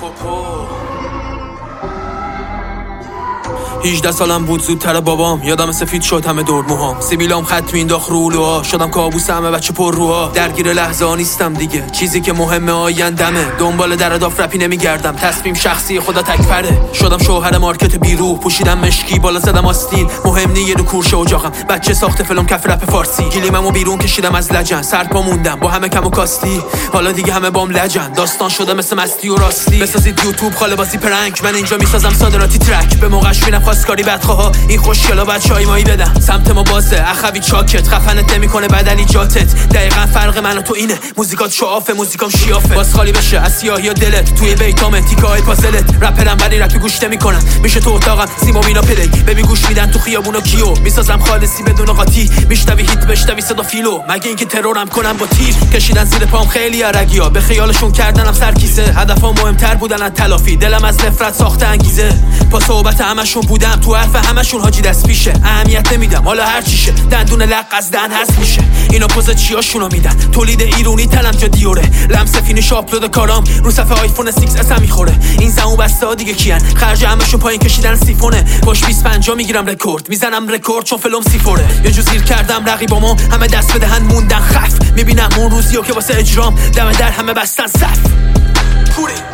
18 سالم بود زودتر بابام، یادم سفید شد همه دور موهام، سیبیلام خط مینداخت رولوها، شدم کابوس همه بچه پر روها. درگیر لحظه ها نیستم دیگه، چیزی که مهمه آیندمه، دنبال در داف رپی نمیگردم، تصمیم شخصی خدا تکفره. شدم شوهر مارکت بیرو، پوشیدم مشکی بالا زدم آستین، مهم نی یه دو کورشه اجاقم، بچه ساخت فیلم کف رپ فارسی، گلیممو بیرون کشیدم از لجن، سرپا موندم با همه کم و کاستی، حالا دیگه همه بام لجن، داستان شده مثل مستی و راستی. بسازید یوتیوب خاله بازی پرنک، من اینجا میسازم صادراتی ترک، به موقعش میرم خواستگاری بدخواها، این خوشگلا بعد چای مایی بدم، سمت ما بازه اخوی چاکت، خفنت نمیکنه بدلی جاتت، دقیقاً فرق من و تو اینه، موزیکات شعافه موزیکام شیافه، باز خالی بشه از سیاهی و دلت، توی بیتام تیکای پازلت، رپرم ولی رپی گوش نمیکنم، میشه تو اتاقم سیما مینا پلی، ببین گوش میدن تو خیابونا کیو، میسازم خالصی بدون قاطی، میشنوی هیت بشنوی صدا فیلو، مگه اینکه ترورم کنم با تیر، کشیدن زیر پام خیلی عرگیا، به خیالشون کردنم سرکیسه، هدفم مهمتر بودن از تلافی، دلم از نفرت ساخته انگیزه، با صحبت همشون بودم، تو حرف همشون حاجی دست پیشه، اهمیت نمیدم حالا هر چیشه، دندون لق از دهن هست میشه، اینا پوز چیاشونو میدن، تولید ایرونی تلم جا دیوره، لمس فینیش آپلود کارام رو صفحه آیفون 6s هم میخوره، این زمو بسته دیگه کیان، خرج همشون پایین کشیدن سیفونه، باش 25 میگیرم رکورد، میزنم رکورد چون فلم سیفوره، یه جو زیر کردم رقیبامو، همه دست بدهن موندن خف، میبینم اون روزیو که واسه اجرام دم در همه بستن صف.